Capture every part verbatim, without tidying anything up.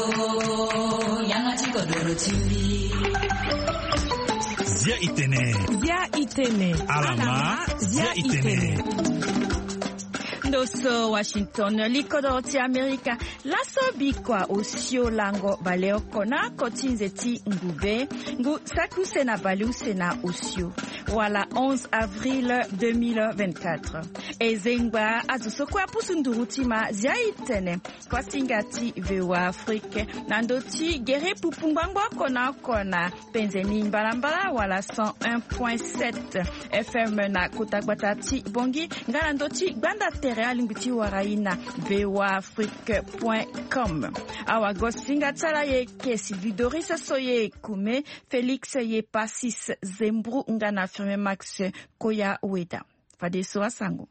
양아치 거도로 치우리 Zia Itene. Zia Itene. Alama Zia Itene. Ndoso Washington likodoti Amerika laso bikwa osio lango baleo kona kotinzeti ngube ngu sakuse na baluse na osio wala onze avril deux mille vingt-quatre ezengba azusokwa pusundurutima Zia Itene kwa singati vewa Afrique nandoti gere pupumbangwa kona kona penzeni mbalambala wala cent un point sept F M na kutagbata bongi ngana ndoti gbanda alinguti waraina v o a afrique point com awa gosinga tsala ye kesi vidorisa soye kume Felix ye pasis zembru ngana firme Max Koya Weda fadeso asango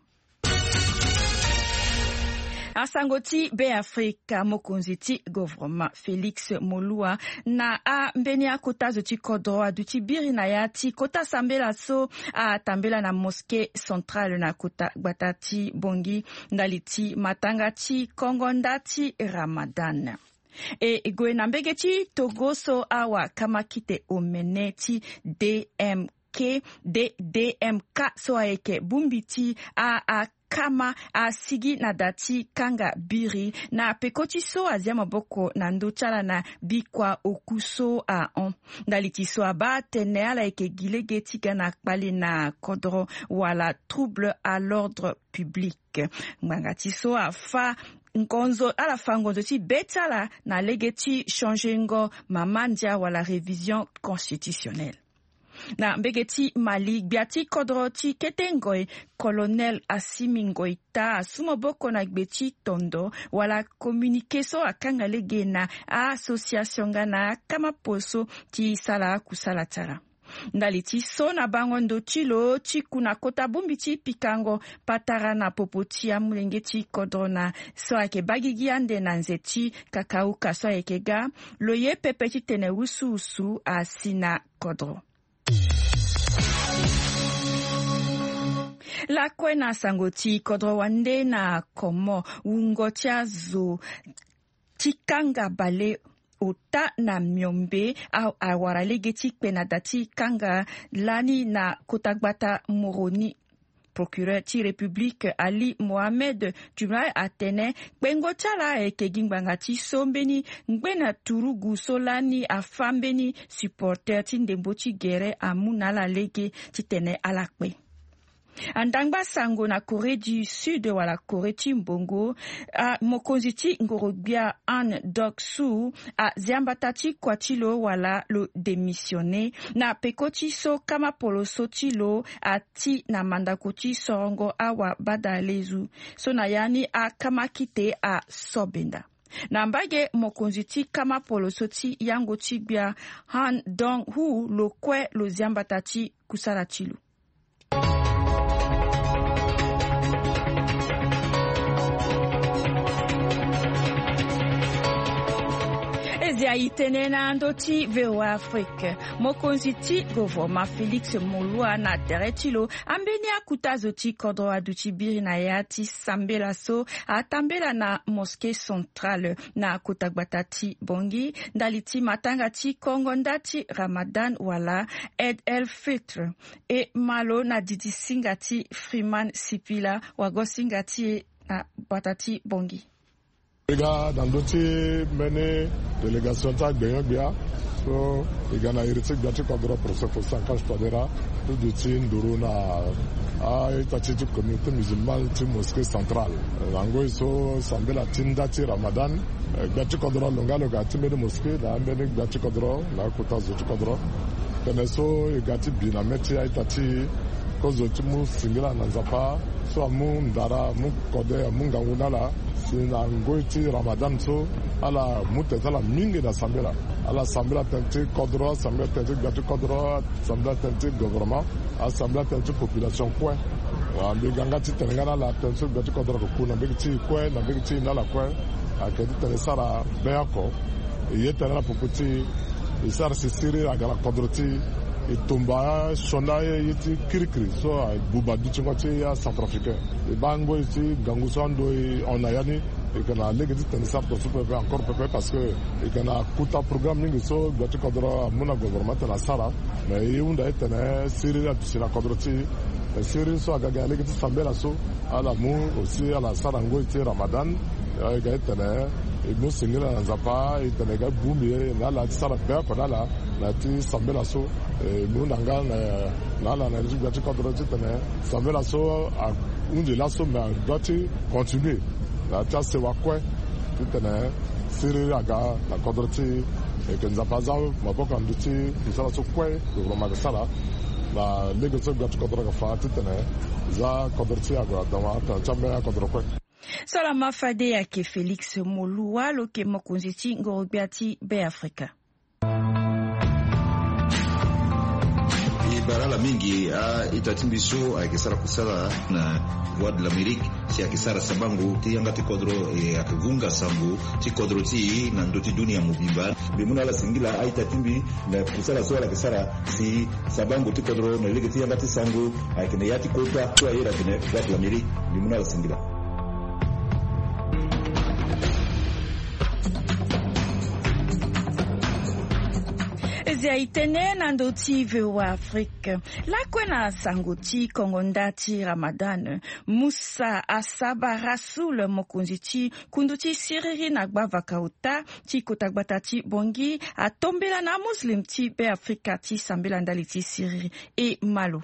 asangoti be Afrika mokonziti gouvernement Felix Molua na a mbeni akota zoti kodro aduti biri na yati kota sambela so a tambela na mosquée centrale na kota batati bongi ndaliti matangati kongondati Ramadan e goe na mbegeti togoso awa kamakite omeneti D M K D D M K so aeke bumbiti a a kama asigi na dati kanga biri na pekoti so azia maboko na ndochala na bikwa okuso a on daliti so aba tene ala eke gilegeti gana kpali na kodro wala trouble à l'ordre public ngangati so afa nkonzo ala fangonzo ti betala na legeti changengo mamandia wala révision constitutionnelle na mbegeti Mali biati kodroti ketengoi colonel Assimi Goïta sumoboko na gbeti tondo wala communiqueso akanga legena a association gana kama poso ti sala kusala tara ndaliti so na bango ndo chilo chikuna kota bumbiti pikango patara na popoti ya mulengeti kodrona so ake bagigi ande na nzeti kakauka so ake ga loye pepeti tene usu usu asina kodro la kwena sangoti kodro wande na komo ungotia zo tikanga bale ota na myombe au awaralegeti kwena dati kanga lani na kotagbata moroni procureur ti république Ali Mohamed Jumai Atene kwengo chala eke gingbanga ti sombeni ngbena turugu solani afambeni supporter ti ndembo ti gere amuna la lege ti tene alakpe andangba sango na Corée du Sud wala Corée ti mbongo a mokonzi ti ngorobia An Dok-soo a ziambata ti kwatilo wala lo démissionné na pekoti so kama poloso ti lo a ti na mandako ti sorongo awa badalezu so na yani a kama kite a sobenda na mbage mokonzi ti kama poloso ti yango ti bia Han Dong-hu lo kwe lo ziambata ti kusala ti lo Zia Itene na ndoti V O A Afrique mokonzi ti gouvernement Felix Molua na teretilo ambeni akuta zoti kodro aduti biri na yati sambela so atambela na mosquée centrale na kotagbata ti bongi ndaliti matanga ti kongo ndati Ramadan wala Eid el Fitr e malo na didi singati Freeman Sipila wagosingati na batati bongi Ega dans d'autres mené délégation ta gbeyan gbea so ega na iriti gbati kodro professeur Fosan Kashtadera tout de tin ndoro na a itati tu communauté musulmane ti mosquée centrale rango so sambela tinda ti Ramadan gbati kodro longa longa ti mede mosquée da mede gbati kodro na kota zo ti kodro tene so ega ti bina meti itati kozo ti mu singila na nzapa so amu ndara mu kode amu nganguna la sina ngoiti Ramadan so ala muteta la mingi na sambela ala sambela tente kodro sambela tente gatu kodro sambela tente gouvernement a sambela tente population kwe ambi ganga ti tengana la tente gatu kodro ko kuna bigi ti kwe na bigi ti na la kwe a ke ti tele sara beako ye tele la poputi isar sisiri agala kodro ti itumba shona yiti kirikiri so buba duchingo ti ya Centrafricain e bango ti ganguso ando onayani et qu'on a les gars de ça pour super encore peu parce que et qu'on a kuta programme ni so gati kodro mona gouvernement na sara mais yunda etene siri à la kodroti siri so agaga les gars sambela so ala mu aussi à la sara ngo ite Ramadan ga etene et nous singira na zapa etene ga bumi na la sara pe ko la na ti sambela so nous nanga na la na gati kodroti tene sambela so un de la so mais gati continuer la chasse wa quoi tout est serré à gars la quadrille et que nous avons pas ma boque en duty nous sommes sur quoi le vraiment que ça là la négociation de la quadrille fa tout est za quadrille à gars dans la chambre à quadrille. Salama fade yake Felix Molua loke mokunziti ngorobiati be Afrika. Barala mingi a itatimbiso akisara kusala na Voix de l'Amérique si akisara sabangu ti yanga ti kodro e akivunga sambu ti kodro ti na ndoti dunia mubimba bimuna la singila a itatimbi na kusala so la kisara si sabangu ti kodro na lege ti yanga ti sangu akine yati kota to ayera kine Voix de l'Amérique bimuna la singila. Itene na ndoti vewa Afrique la kwena sangoti kongondati Ramadan Musa Asaba Rasoul mokunziti kunduti siriri na gbava kauta ti kotagbata bongi atombela na muslim ti be Afrika ti sambela ndali ti siriri e malo.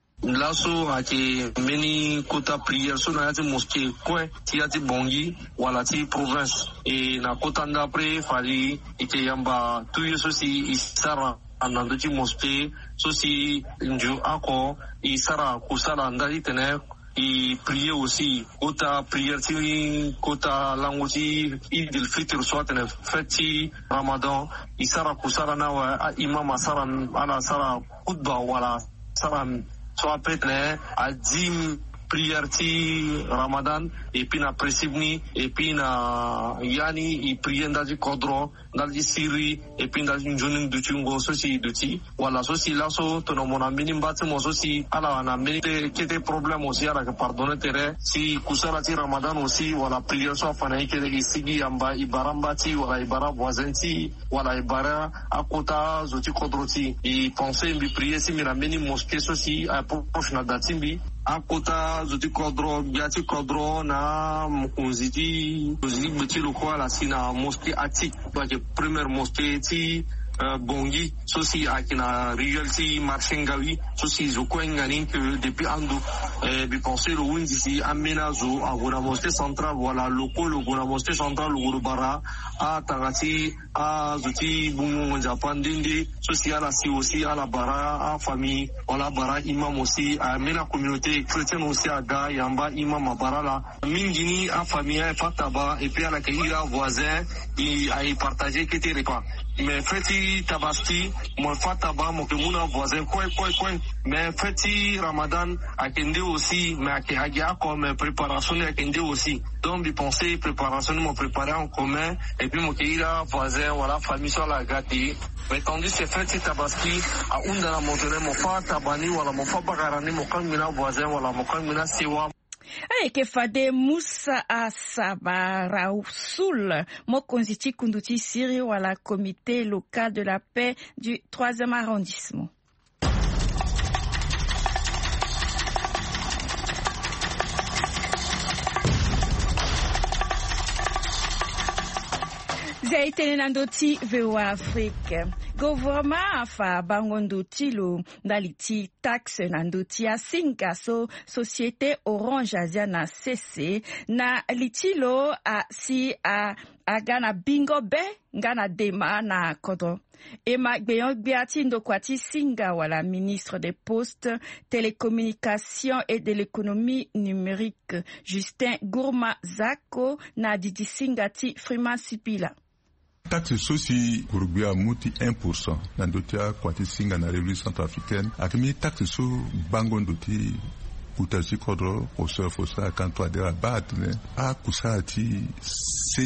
Lasso ake many kota prière so na yati mosquée kwe ti yati bongi wala ti province e na kota ndapre fali ite yamba tuyo so si isara anando ti mosquée so si nju ako isara kusala ndali tene i prier aussi kota prière ti kota lango ti idil fitr so tene feti Ramadan isara kusala na wa imam asara ala sara khutba wala sara so apetne a dim prière ti Ramadan et puis na presibni et puis na yani i prière ndaji kodro ndaji siri et puis ndaji njonin duti ngo so si duti wala so si la so to no mona minimba ti mo so si ala na minite kete problème aussi ala que pardonner tere si kusala ti Ramadan aussi wala prière so fana ikele isigi amba ibaramba ti wala ibara voisin ti wala ibara akota zoti kodro ti i penser mbi prière si mi na mini mosquée so si a proche na datimbi akota zoti kodro biati kodro na mkunziti mkunziti beti lokwa la sina mosquée atik donc première mosquée ti Uh, bongi so si akina reality marchengawi so si zo kwengani que depuis ando eh, bi penser le windi si amena zo agora mosquée centrale voilà loko le gora mosquée centrale le gora bara a tangati a zoti bumu japan dindi so si ala si aussi ala bara a famille wala bara imam aussi amena communauté chrétienne aussi aga yamba imam bara la mingini a famille fataba et puis ala kaira voisin i a partager que te repas mais feti tabaski mon fataba mon kemuna voisin quoi quoi quoi mais feti Ramadan akende aussi mais akia comme préparation akende aussi donc bi penser préparation mon préparer en commun et puis mon keira voisin voilà famille sur la gâté mais tandis que feti tabaski a unda la montrer mon fatabani wala mon fabagarani mon kangina voisin wala mon kangina siwa. Aye ke fade Musa Asaba Rasoul mokonziti kunduti siri wala comité local de la paix du troisième arrondissement. Zaitene nandoti vewa Afrique. Gouvernement afa bangondoti lo ndaliti taxe nandoti asinga so société Orange Asia na C C na litilo a si a agana bingo be ngana dema na kodro. Ema gbeyon gbeati ndokwati singa wala ministre des Postes, Télécommunications et de l'économie numérique Justin Gourma Zako na didi singati Freeman Sipila. Taxe soci Uruguay muti un pour cent dans dotia kwati singa na République centrafricaine akimi taxe so bangon doti kutasi kodro au surf au sa kanto adera batne a kusati seni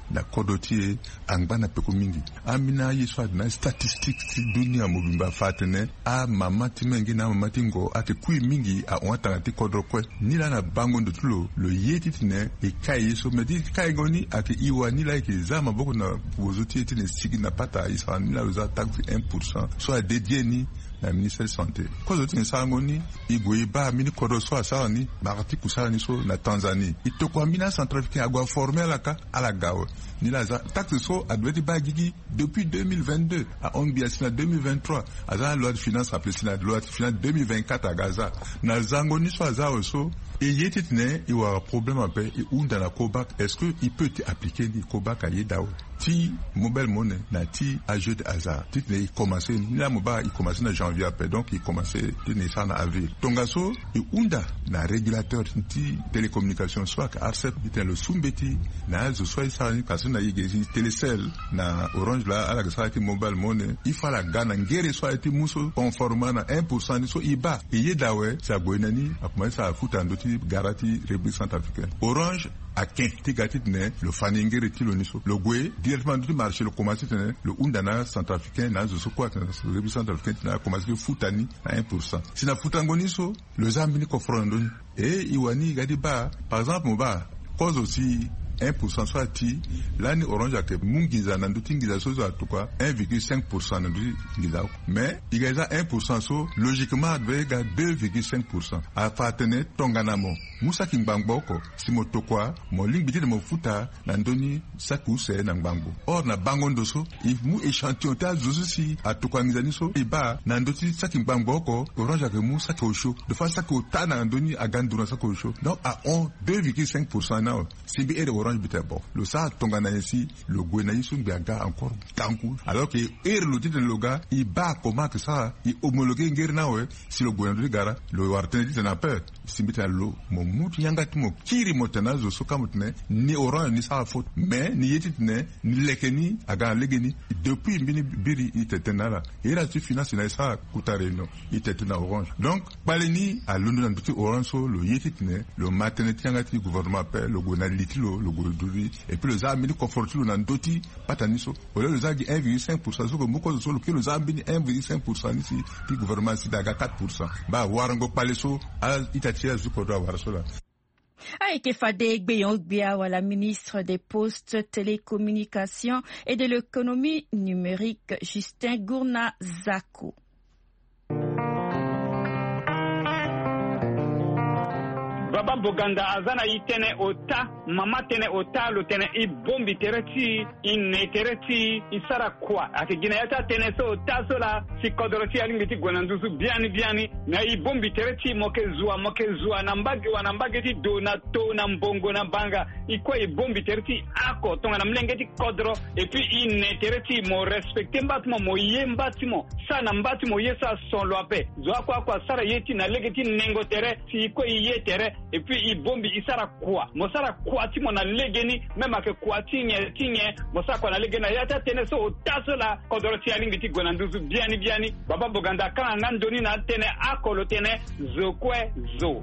na kodoti angbana peko mingi amina yeswa na statistics ti dunia mobimba fatene a mama ti mengi na mama ti ngo ate kui mingi a onta ti kodro kwe ni la na bango ndo tulo lo yeti tine e kai yeso medi kai goni ate iwa ni la ki zama boko na bozuti ti ne sigi na pata isa ni la za taxi un pour cent soit dédié ni la ministère de santé kozo tin sangoni igoiba mini kodo so asani marati kusani so na Tanzanie itoko mina centrafricain agwa formé la ka ala gawo ni la za taxe so adweti ba gigi depuis deux mille vingt-deux a onbiasina deux mille vingt-trois aza loi de finance appelée la loi de finance deux mille vingt-quatre à Gaza na zangoni so aza oso et yetitne il y a un problème à paix et où dans la Kobac est-ce que il peut appliquer le Kobac à Yedao ti mobile money na ti à jeu de hasard ti il commencé la moba il commençait en janvier après donc il commençait de naissance en avril tongaso et unda na régulateur ti télécommunication soit que Arcep était le sumbeti na zo soit ça parce que na yigezi Telecel na Orange là à la ça ti mobile money il faut la gana ngere soit ti muso conformément na un pour cent so iba et Yedawe ça goinani a commencé à foutre en Garati République centrafricaine. Orange à quinze tigati ne le faninge retilo niso le gwe directement du marché le commencé ne le undana centrafricain na zo quoi le République centrafricaine na commencé futani à un pour cent. Si na futango niso le zambini kofrondo et iwani gadi ba par exemple moba cause aussi un pour cent soit ti l'année Orange a que mungiza na nduti ngiza so za tukwa un virgule cinq pour cent na nduti ngiza mais il y a un pour cent so logiquement devait ga deux virgule cinq pour cent a fatene tonganamo musa kimbangbo ko simo tokwa mo lingbiti de mo futa na ndoni sakuse na ngbango or na bango ndoso il mu échantillon ta zosi a tukwa ngiza niso iba na nduti sakimbangbo ko Orange a que musa ko show de fa sako ta na ndoni agandura sako show donc à on deux virgule cinq pour cent now C B R bon le ça tongana ici le gouvernement sont bien encore tankou alors que er le titre le gars il bat comment que ça il homologué ngerna ouais si le gouvernement de gara le warten dit na peur simbita lo mo mutu yanga timo kiri motana zo soka mutne ni oran ni sa faute mais ni yetitne ni lekeni aga legeni depuis mbini biri itetenala era tu finance na sa kutare no itetena Orange donc baleni à l'union de Orange so le yetitne le maternité yanga ti gouvernement père le gouvernement litilo le et puis le Zambie confortable dans d'autres pataniso au lieu de Zambie un virgule cinq pour cent ce que beaucoup sur le Zambie un virgule cinq pour cent ici puis gouvernement ici daga quatre pour cent ba warango paleso à itatia zuko do warasola Aike Fade Gbeyongbia, la ministre des Postes, Télécommunications et de l'économie numérique, Justin Gourna Zako. Baba Boganda azana itene ota mama tene ota lo tene I bombi tereti ine tereti isara kwa ati gina yata tene so ota so la si kodoroti alingiti gwanandusu biani biani na I bombi tereti moke zua moke zua nambagi wa nambagi ti dona to na mbongo na banga ikwa I bombi tereti ako tonga na mlengeti kodro et puis ine tereti mo respecte mbatimo mo ye mbatimo sa na mbatimo ye sa son loape zwa kwa kwa sara yeti na legeti nengo tere si ikwa ye tere et puis il bombi isara kwa mosara kwa ti mona legeni même ake kwa tinye tinye mosara kwa na legena yata tene so taso la kodoroti alingi ti gwananduzu biani biani Baba Boganda kan ngandoni na tene akolo tene zokwe zo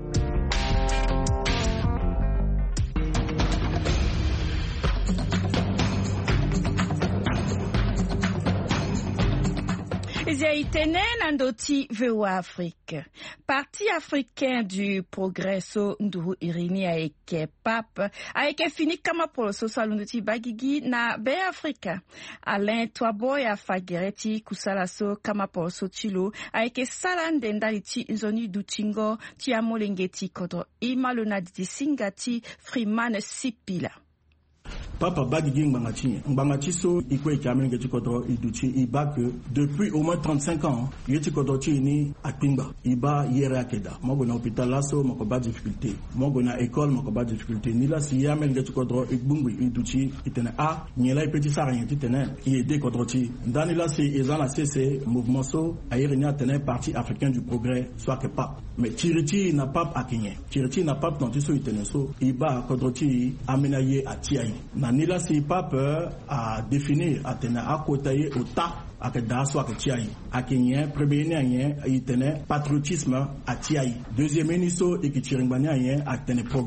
Zaitene Nandoti V O A Afrique. Parti africain du Progresso Nduru Irini a été pape, a été fini kama poloso salunduti bagigi na Be Africa. Alain Toaboy a fagereti kusalaso kama poloso chilo a été salandendaliti nzoni dutingo ti amolengeti kodro imalona di singati Freeman Sipila. Papa Bagigi Mbangati, Mbangati so ikwe kiamene ngeti kodro iduchi iba que depuis au moins trente-cinq ans yeti kodro ti ni akpingba iba yere akeda mogo na hôpital laso moko ba difficulté mogo na école moko ba difficulté ni la si yamene ngeti kodro igbungu iduchi itene a nyela ipeti sara ngeti tene iede kodro ti ndani la si ezana cc mouvement so ayere ni atene parti africain du progrès soit que pas mais tiriti na pape akinye tiriti na pape non ti so itene so iba kodro ti amenaye atiai na nila si pape a définir atena akotaye ota akeda so aketiai akinye premier ni itene patriotisme atiai deuxième niso ekichiringbani yen atene progrès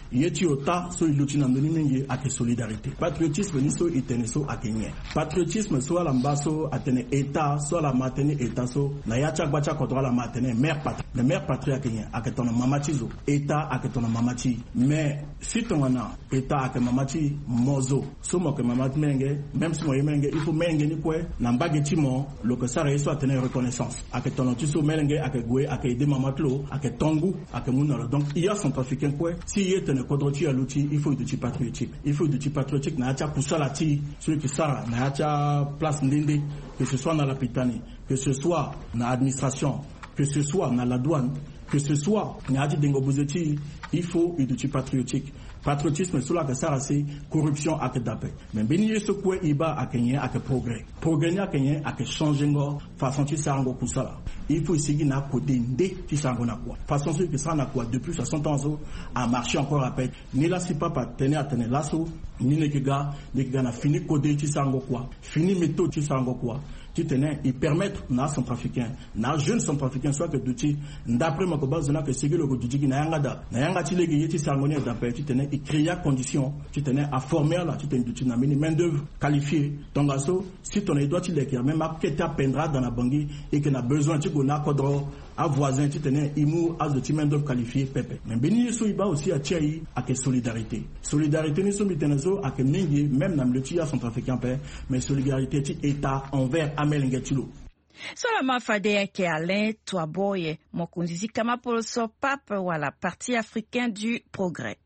yeti ota so ilutina ndoni mingi ake solidarité patriotisme ni so itene so akenye patriotisme so ala mbaso atene état so ala matene état so na yacha gbacha kodra la matene mère patrie le mère patrie akenye ake tona mamachi zo état ake tona mamachi mais si tongana état ake mamachi mozo so mo ke mamachi menge même si mo yemenge il faut menge ni kwe na mbage timo lo que ça reçoit atene reconnaissance ake tona tiso menge ake gwe ake aider mamatlo ake tongu ake munalo donc il y a centrafricain kwe si yetene kodrochi aluti il faut du patriotique il faut du patriotique na acha kusala ti celui qui sara na acha place ndende que ce soit dans la pitani que ce soit dans l'administration que ce soit dans la douane que ce soit na acha dengo buzeti il faut du patriotique patriotisme sur la kasara c'est corruption ak dape mais beni yeso ko iba akenye ak progrès progrès ni akenye ak changer ngo façon ti sango kusala il faut essayer na côté ndé ti sango na quoi façon ce que ça na quoi depuis soixante ans a marché encore à peine ni la si papa tenir à tenir lasso ni ne kiga ne kiga na fini côté ti sango quoi fini méthode ti sango quoi qui tenait ils permettent na centrafricain na jeune centrafricain soit que duti d'après ma ko bazona que c'est le duti ki na yanga da na yanga ti legi yeti sango ne d'après tu tenais il créa condition tu tenais à former là tu tenais duti na mini main d'œuvre qualifiée donc aso si ton doit tu legi même après tu apprendras dans la bangi et que na besoin tu na kodro à voisin tu tenais imu as de main d'œuvre qualifiée pepe mais beni so iba aussi a tiai à que solidarité solidarité ni so mitenazo à que mingi même na le tia centrafricain pe mais solidarité ti état envers Sola mafade yake Alain Twaboye mokunzizi kama poloso pape wala parti africain du progrès.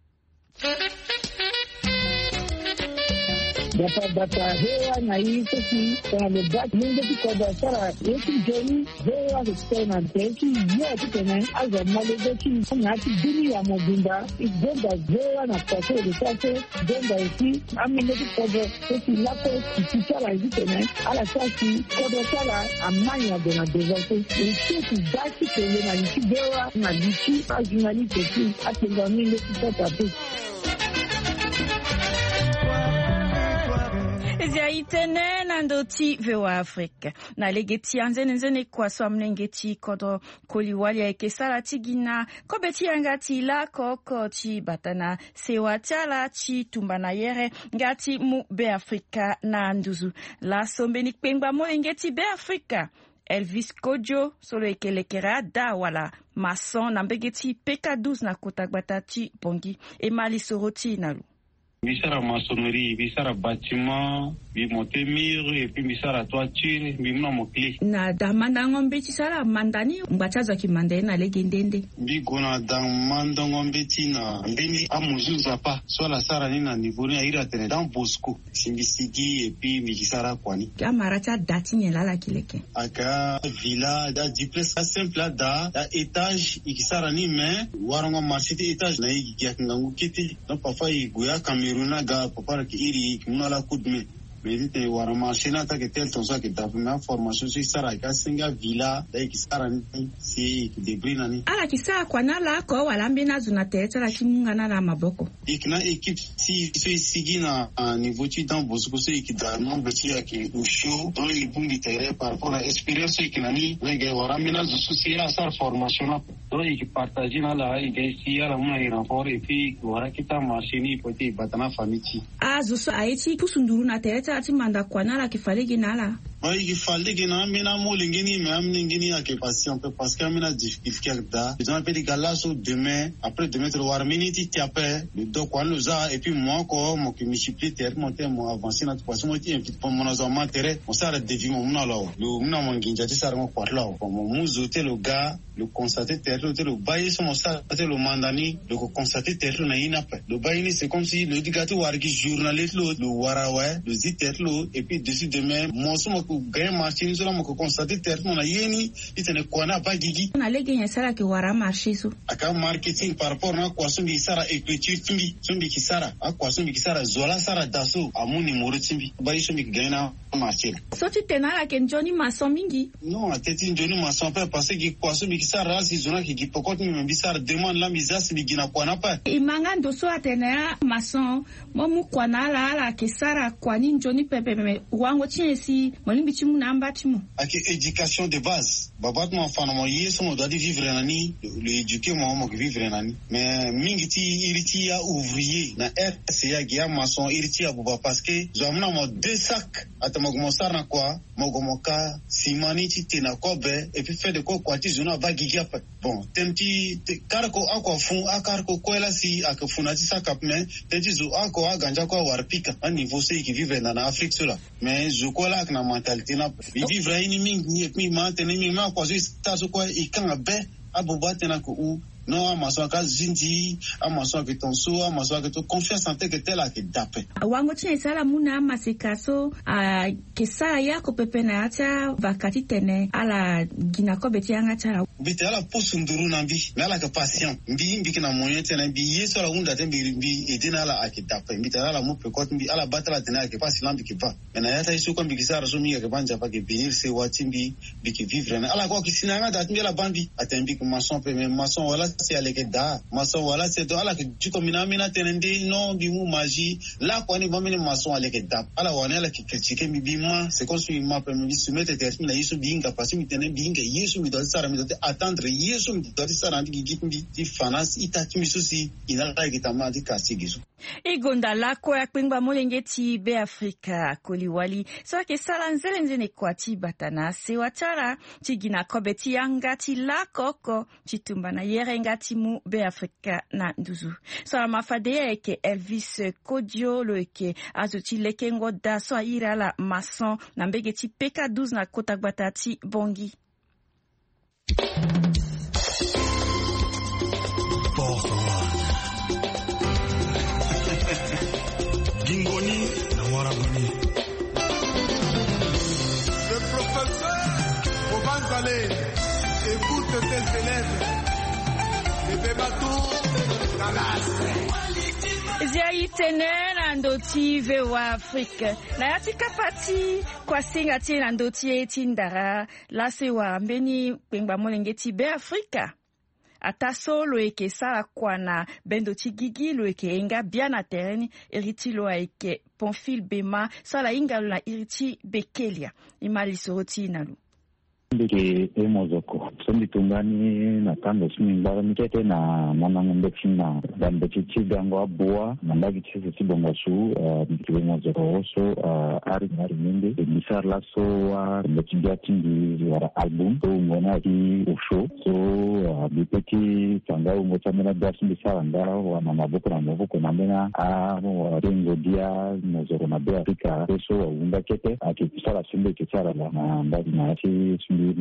Data data hewa na hii sisi kwa mbaki mungu tikoda sara yesu jeni hewa kutena teki yote tena aza malezeki na kidini ya mobimba igenda hewa na kwaso de kwaso genda isi amene tikoda sisi lapo kitara hizi tena ala sasi kodo sara amanya de na devote sisi basi tele na kibewa na bichi ajunali teki atenga mile kitata teki Ziaitene nandoti vewa Afrika na legeti anzene nzene kwa swamnengeti kodro koliwali ya kesala tigina kobeti angati la koko chi batana sewa tiala chi tumbana yere ngati mu be Afrika na nduzu la sombeni kpengba mo engeti be Afrika Elvis Kojo solo ekelekera da wala mason na mbegeti P K douze na kotagbata chi bongi emali soroti nalu Bisara maçonnerie, bisara bâtiment, bi monter mur et puis bisara toiture, bi mna mokli. Na da mandangombe ti sala mandani mbachaza ki mandene na legendende. Bi gona da mandangombe ti na mbeni amuzuza pa so la sara ni na niveau ni ira tene dans Bosco, simbisigi et puis bisara kwani. Kamara cha dati nyela la kileke. Aka villa da duplex simple da da étage ikisara ni mais warongo marché étage na igiya ngangu kiti. Donc parfois iguya caméra Runa ga papa ki iri mala kudme medite wara machina ta ke tel tonso ke ta na formation si sara ka singa villa dai ki sara ni si debrina ni ala ki sara kwa na la ko wala mbina zuna tete la kimunga na la maboko ikna équipe si si sigina a niveau ti dans Bosco so ikida nombre ti ki usho dans les bons terrain par rapport à expérience ikna ni nge wara mina zo souci à sa formation donc il partage na la il si ala una renfort et puis wara kita machine poti batana famille a zo so aiti pusunduru na tete ati manda kwanala kifalegi nala Moi, il fallait que na mina mo lingini mais am lingini a que patient parce que amina difficulté da. Ils ont appelé galasso demain après demain le war minute ti après le do kwa loza et puis moi ko mo ki multiplier terre monter mo avancer na poisson mo ti invite pour mon azama terre on s'arrête de vivre mon na là le mna mo nginja ti sara mo kwa là mo muzo te le gars le constater terre le le bailler son ça le mandani le constater terre na ina après le bailler c'est comme si le digato war ki journaliste le wara ouais le ziter et puis dessus demain mo so gain marché so mo ko constater terre mo na yeni itene kona ba gigi na lege nya sara ki wara marché so aka marketing par rapport na kwa so bi sara écriture timbi so bi kisara akwa so bi kisara zola sara daso amuni moro timbi ba so bi gain na marché so ti tenala ken Johnny mason mingi non ateti Johnny mason pas parce que kwa so bi kisara si zona ki gipokot mi bi sara demande la misas bi gina kwa na pa imanga ndo so atena mason mo mu kwa na la la kisara kwa ni Johnny pepe me wango tiesi mo wani bichi mu na ambati mu ake éducation de base babat mo fana mo yeso mo doit vivre nani le éduquer mo mo vivre nani mais mingi ti iriti ya ouvrier na R C A ya maçon iriti ya buba parce que zo mna mo deux sacs atamo mo sarna quoi mo go mo ka simani ti tena kobe et puis fait de quoi quoi ti zona va gigia bon temti karko akwa fun akarko kwela si akafuna ti sakap mais tenti zo ako aganja kwa warpika a niveau c'est qui vivre na Afrique cela mais zo kwela na mentalité na vivre ini mingi et puis maintenir mi ma kwa zo sta zo kwa ikanga be abuba tena ko u non amaso ka zinji amaso ke tonso amaso ke to confiance en que tela ke dape wango chine sala muna masikaso a kesa yako pepe na acha vakati tene ala gina ko beti anga cha beti ala posunduru na bi na ala ka patient mbi mbi kina moyen tena bi yeso la unda tembi mbi edina ala ke dape mbi ala mo pe ko mbi ala batala tena ke pas lambi ke ba na yata isu ko mbi kisara so mi ke banja pa ke benir se watimbi bi ke vivre na ala ko kisinanga dat mbi ala bambi atembi ko maçon pe mais maçon wala c'est avec da maçon voilà c'est to ala que tu comme mina mina tenende non bi mu magie là quoi ni bon mina maçon avec da ala wana ala qui critique mi bima c'est comme si ma pe mi se mettre terme la yesu binga parce mi tenen binga yesu mi doit sara mi doit attendre yesu mi doit sara ndi gi gi ti fanas ita ti mi susi ina la ki tama di kasigizo igonda la ko yakpingba molengeti be Afrika koliwali so ke sala nzele nzene kwati batana se watara tigina kobeti yangati la koko chitumba na yere ngati mu be Afrika na nduzu so mafade eke Elvis Kodio lo eke azuti lekengo da so ira la maçon na mbegeti P K douze na kota batati bongi Gingoni na Waraboni. Le professeur Obanzale écoute tes élèves. Les bébatou dans la Zia itene ndoti ve wa Afrika na yati kapati kwa singa tina ndoti etindara la se wa mbeni pengba molengeti be Afrika ata solo eke sala kwana bendo tigigi lo eke enga biana tereni eriti lo eke Pamphile Bema sala inga la iriti bekelia imali soroti nalu ndike emozoko sombi tungani na kando simi mbara mikete na mama ngombe china dambe chichi gango abua mandagi chichi chibonga su ndike emozoko so ari ari mende misar la so wa mbechibia tingi wara album so ngona ki usho so bipeti tanga umota mena dasi misara ngara wa mama boko na maboko na mena a rengo dia mozoko na be Afrika so wa unda kete akisara simbe kisara na ndagi na chi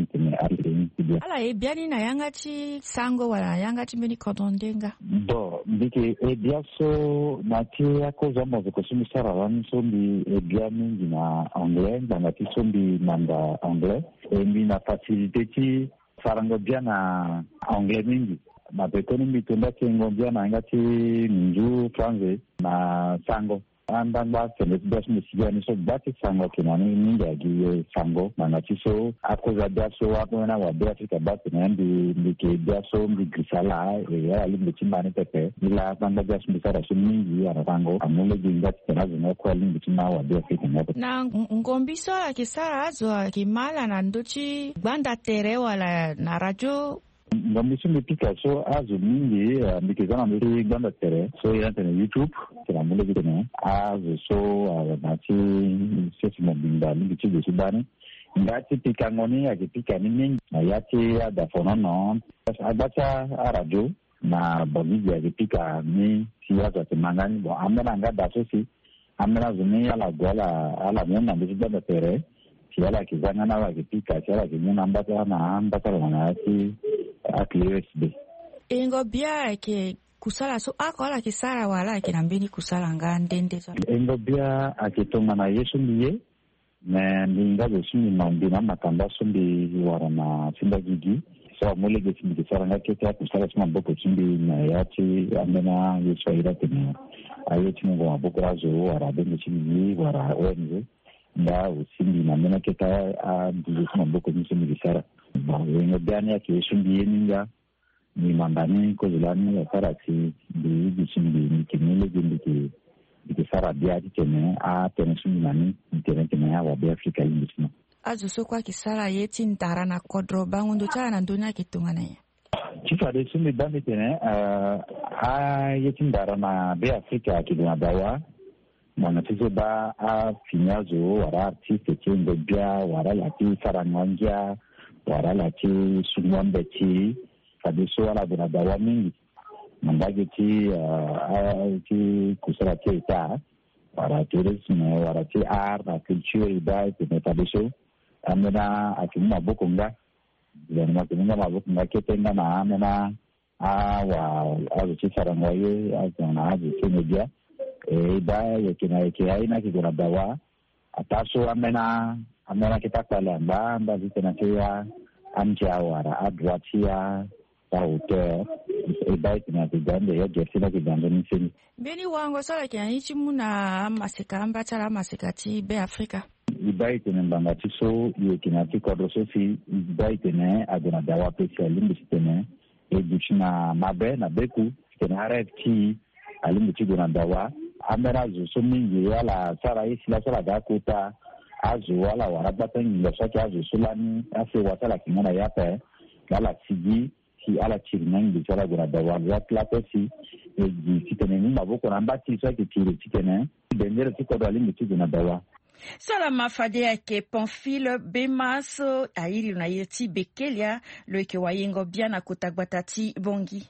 ala e biani na yangati sango wala yangati meni kodondenga bo ndike e biaso mati yako zama ziko sumi sara wani sombi e biani na anglais ngati sombi nanda anglais e mina facilité ti sarango biana anglais mingi ma bekoni mitunda kengo biana ngati minju français na sango andamba tele bas musiani so bati sango kinani ninga gi sango manati so akoza daso wapo na wa Afrika bati na ndi ndike daso ndigrisala ya limbe chimani pepe ila banga gas misara so mingi ya rango amule jinga tena zina kwa limbe chima wa Afrika ngapo na ngombiso la kisara azo kimala na ndochi banda tere wala na radio ngombiso mipika so azo mingi mikizana mbiri banda tere so ya tena YouTube kila mule vitene azo so nati sisi mbinda mingi chigo subani ngati pika ngoni akipika ni mingi na yati ada fonono abacha radio na bongi akipika ni siyaza temangani bo amena ngada so si amena zuni ala gola ala mena mbiri banda tere siala kizanga na akipika siala kinyana mbata na mbata na ati akliwesbe ingo bia ke kusala so akola kisara wala kinambeni kusala ngandende so ingo bia akitonga na Yesu ndiye na ndinga zosimi mambina makamba sombi warana simba gigi so mole ge simbi kisara ngakete kusala sima boko simbi na yati amena Yesu ira tena ayeti ngo boko razo wara bende simbi wara wenze nda usimbi na mena keta a ndizo sima boko simbi kisara ingo bia ni ake Yesu ndiye ninga ni mandani ko zulani ya karati di bisimbi ni kimile gindiki di sara biati tene a tene sumi nani tene tene ya wa Afrika indisno azuso kwa kisala yeti ntara na kodro bangu ndo cha na ndonya kitungana ya chifa de sumi bami tene a yeti ndara na be Afrika kiduna dawa na tizo ba a finyazo wara artiste chengo bia wara lati saranganja wara lati sumwambe ti kabiso wala duna dawa mingi mandage ti ti kusala ti ta wara tourisme wara ti art na culture ida tene kabiso amena akimwa bokonga yana makunga mabokonga ketenga na amena a wa a ti sarangwaye a na a ti media e ba yekina yake aina kigona dawa ataso amena amena kitakala mba mba zitena kia amja wara adwatia auteur e ba itina kigande ya jersina kigande nisini beni wango sala kia ichi muna masika amba chala masika ti be Afrika iba itina mbanga tiso yekina tikodro sofi iba itina adona dawa pesi alimbi sitene e duchina mabe na beku sitena R F T alimbi tigona dawa amera zo so mingi wala sara isi la sala dakuta azu wala warabata ngi so ka azu sulani ase wasala kingana yape wala sigi ki ala chirinangi sala gura da wala platesi e di kitene ni maboko na mbati so ki tiri kitene bendera tiko do alimbi tiko dawa sala mafade yake Pamphile Bemaso airi na yeti bekelia loike wayengo biana kutagbatati bongi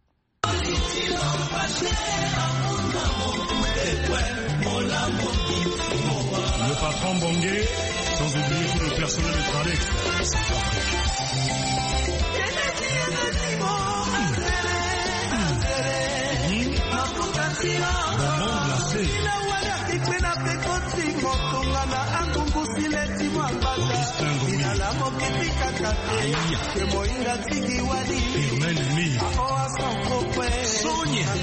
Le patron Bongué, sans oublier tout le personnel de Tralex. Bonbon glacé. Firmin Lemire. Sonia.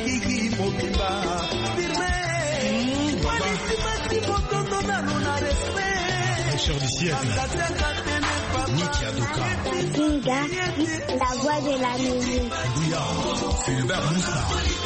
Pêcheur du siècle. Niki Adoka. Kinga, la voix de la musique. Bouillard. Fulbert Moussa.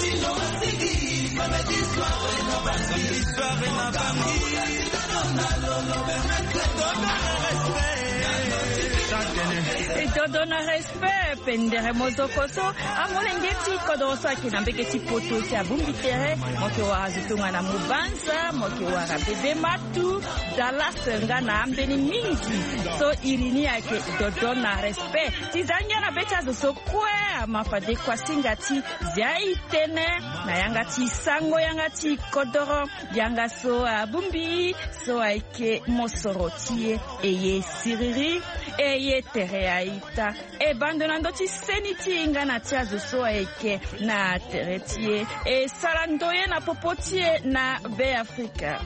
Et dodona respect pendere mozokoso amolengeti kodroso akina mbeketi poto ti abumbitere moke wa zitunga na mubanza moke wa bebe matu Dallas ngana ambeni mingi so irini yake dodona respect tizanya na becha zo kwe mafade kwa singati zaitene na yangati sango yangati kodoro yanga so abumbi so aike mosorotie eye siriri eye tereaita e bandonando ti seniti inga na tiazo so aike na teretie e salandoye na popotie na be Afrika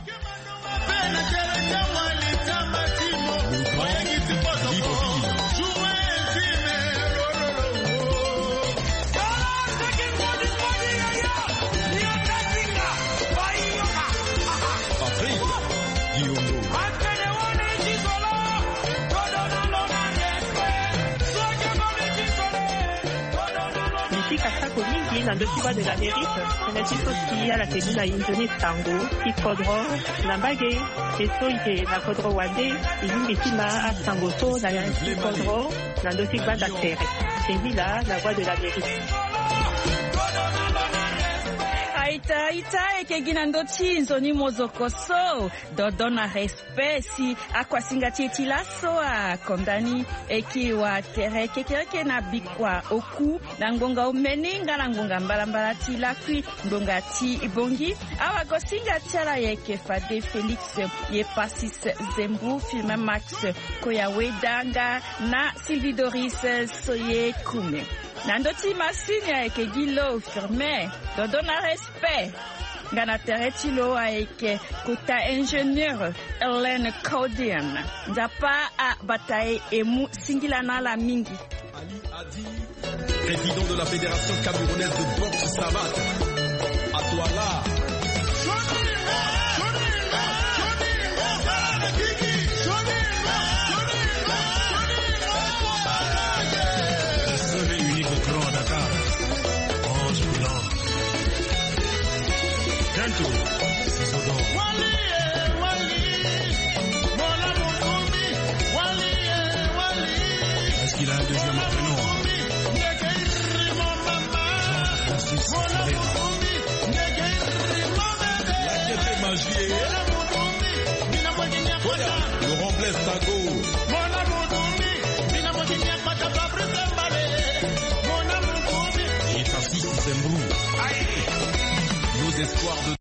Kasako mingi na ndokiwa de l'Amérique, na tisosi ala teguna injoni tango, tikodro, na mbage, eso ite na kodro wande, ilimbi tima a tango so na yansi kodro, na ndokiwa da tere. Tengila, la voix de l'Amérique. Aita ita eke gina ndoti nzoni mozokoso dodona respesi akwa singati etilaso a kondani eki wa tere kekereke na bikwa oku na ngonga umeninga na ngonga mbalambala ti lakwi ngonga ti ibongi awa go singati ala yeke fade Felix ye Pasis Zembu filme Max koya wedanga na Sylvie Doris soye kume Nandoti masini aeke gilo firme dodona respect ngana teretilo aeke kota ingénieur Hélène Caudian nzapa a bataille emu singila na la mingi Ali Adi, président de la Fédération camerounaise de boxe savate à Douala. Sago. Et Tarsis Zembrou. Nos espoirs de